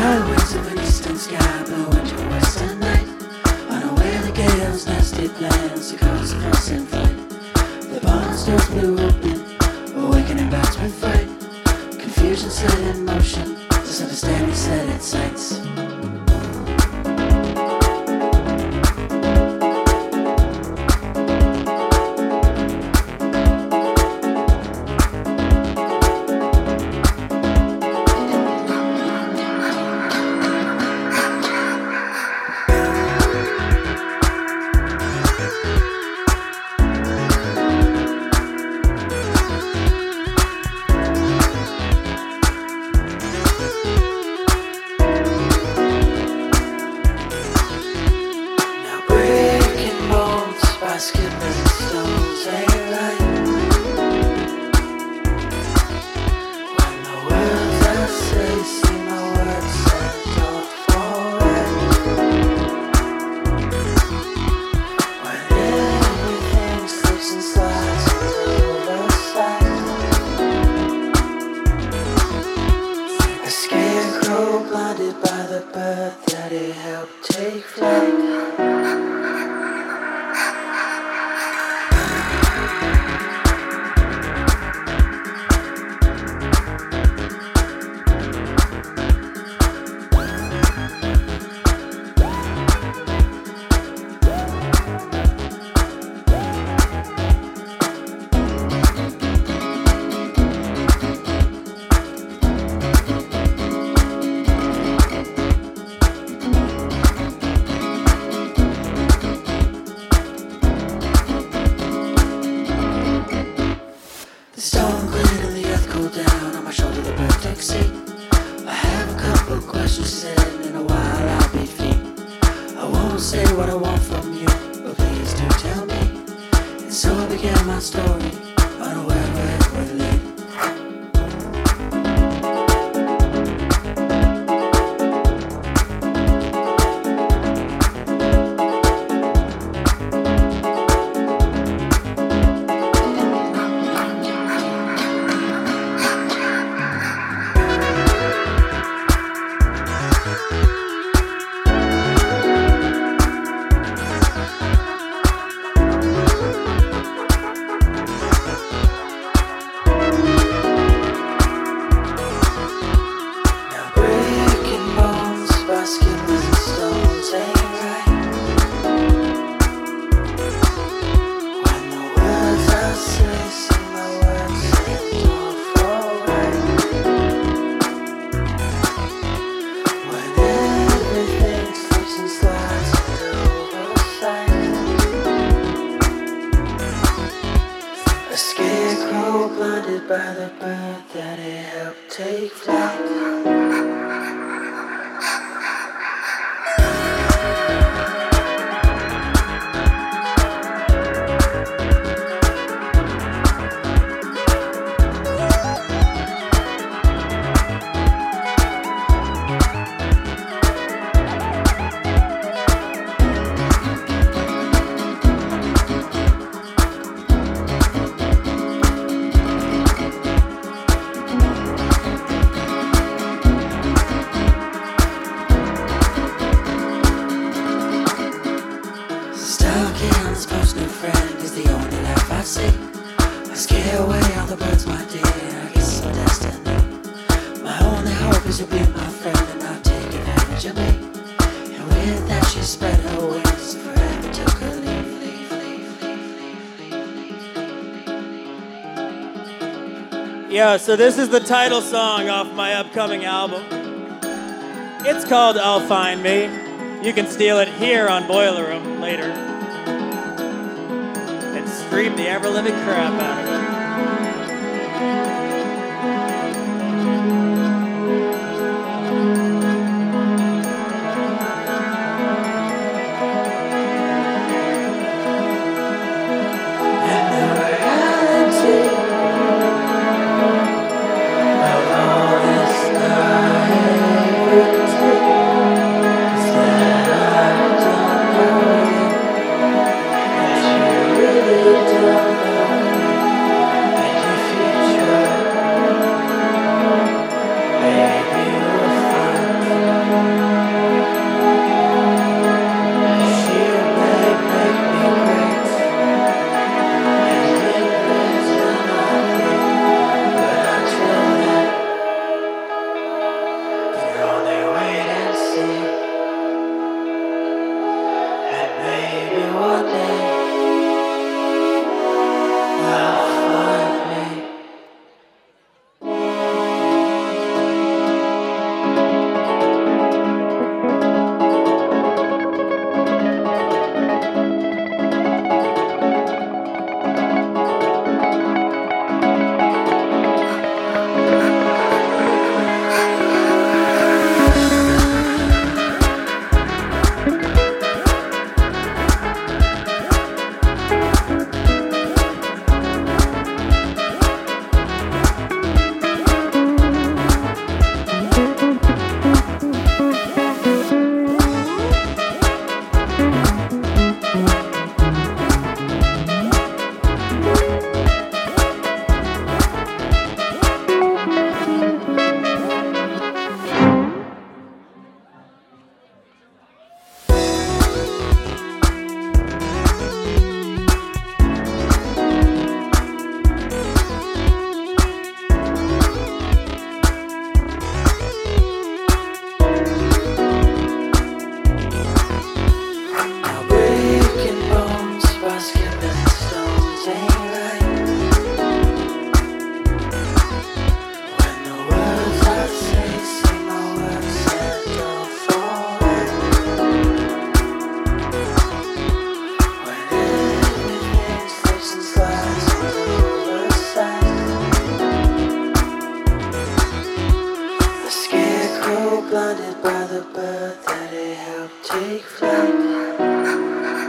Highways of an eastern sky blow into a western night. Unaware the gale's nasty plans to cause a fuss and fight. The barn's doors blew open, awakening bats with fright. Confusion set in motion, misunderstanding set its sights. Skipping stones ain't right. When the words I say see my words set off alright. When everything slips and slides into oversight. A scarecrow blinded by the bird that he helped take flight. The stone cleared and the earth cooled down. On my shoulder the bird takes seat. I have a couple questions said. In a while I'll be free. I won't say what I want from you, but please do tell me. And so I began my story, unaware where it would lead. Skipping stones ain't right. When the words I say see my words set off alright. When everything slips and slides into oversight. A scarecrow blinded by the bird that he helped take flight. This personal friend is the only life I see. I scare away all the birds, my dear. I guess it's my destiny. My only hope is to be my friend and not take advantage of me. And with that she spread her wings and forever took her leave. Yeah, so this is the title song off my upcoming album. It's called I'll Find Me. You can steal it here on Boiler Room later. Scream the ever-living crap out of it. And the reality of all this naivety is that I don't know you, that you really don't know me. blinded by the bird that it helped take flight.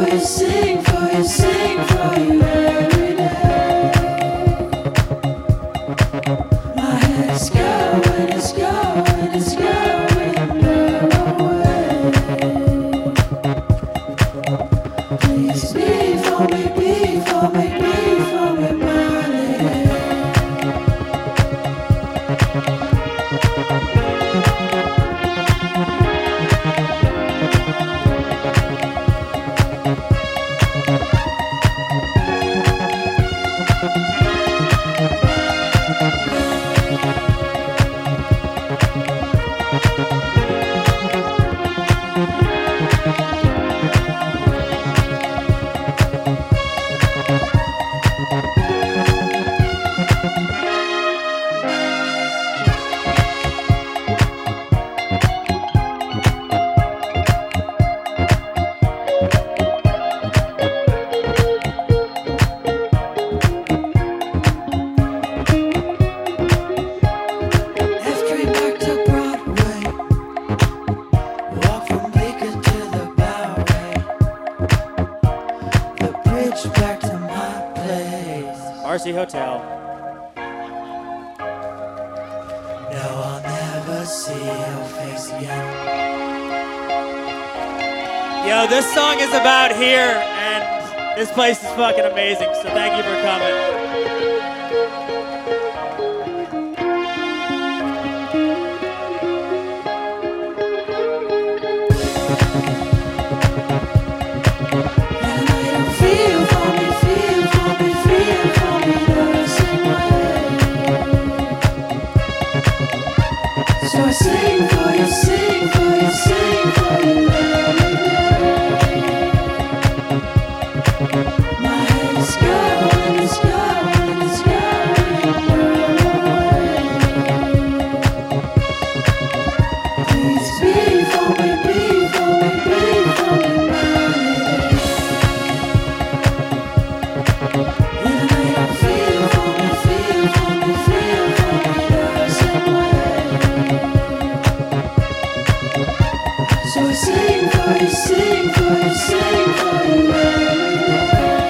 you, sing for you, sing for you every day. My head's going, it's going, it's going away. Please be for me, be for me, be for me, money. Back to my place. RC Hotel. No, I'll never see your face again. Yo, this song is about here, and this place is fucking amazing, so thank you for coming. So I sing for you, sing for you, sing for you every day. My head is going, it's going, it's going away. Please be for me, be for me, be for me, money. Even though you don't feel for me, feel for me, feel for me the same way. So I sing for you, sing for you, sing for you every day.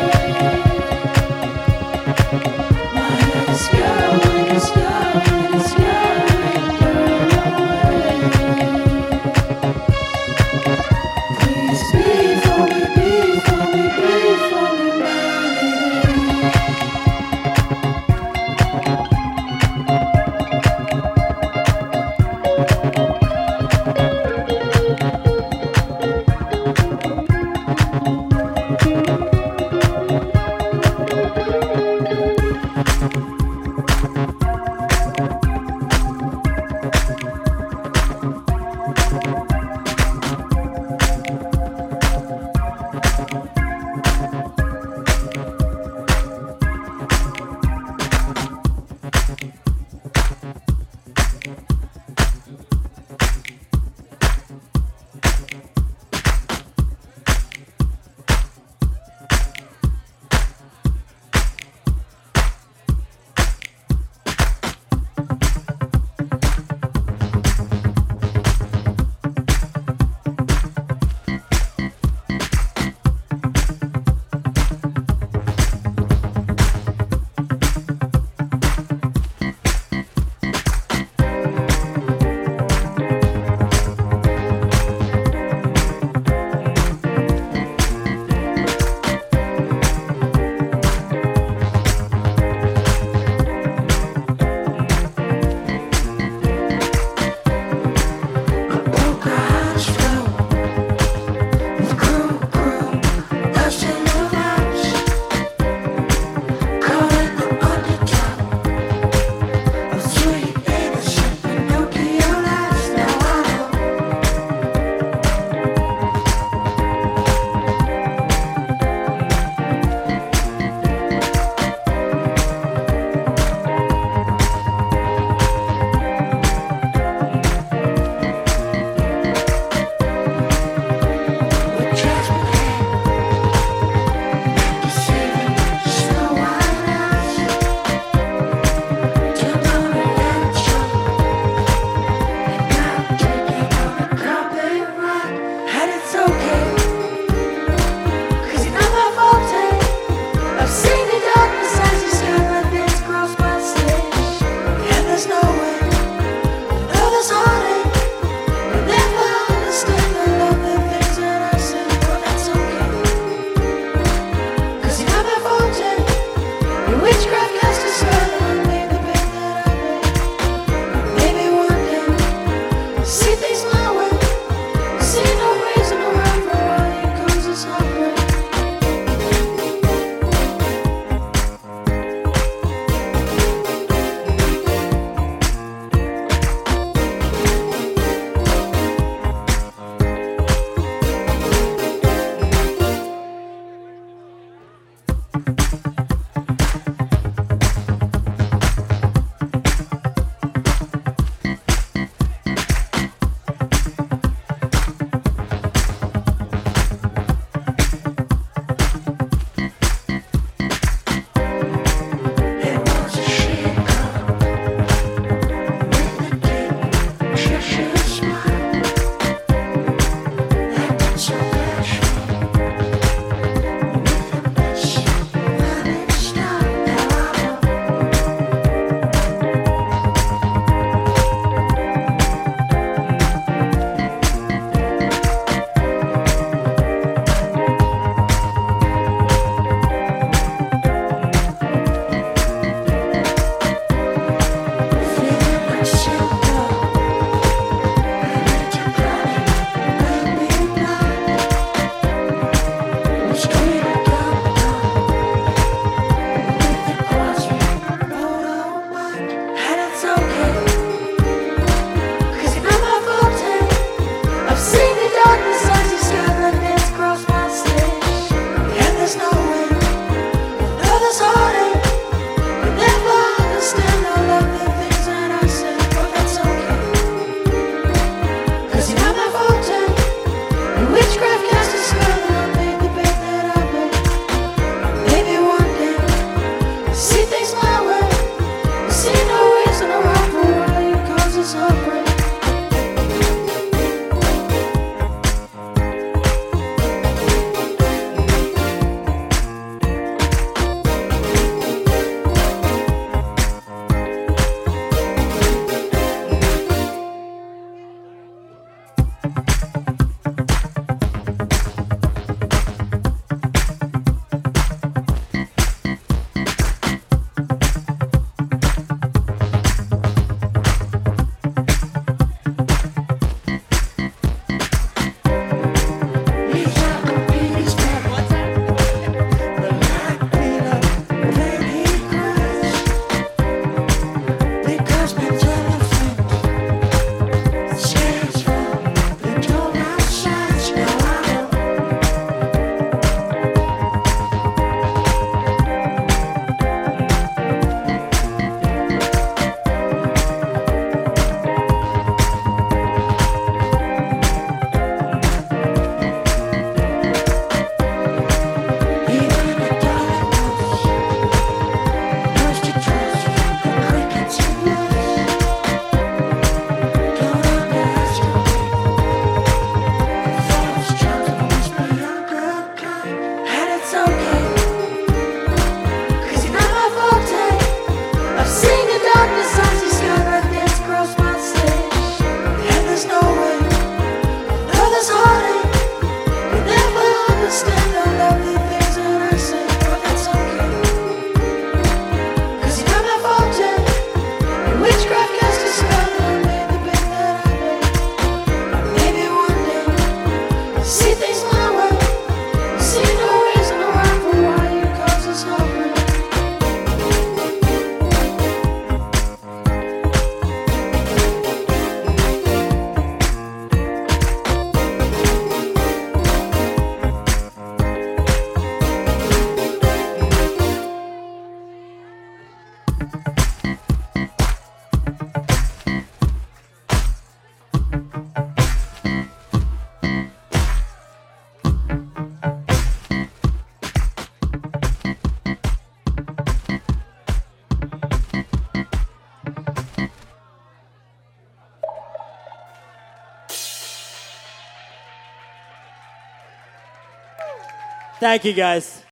Thank you, guys.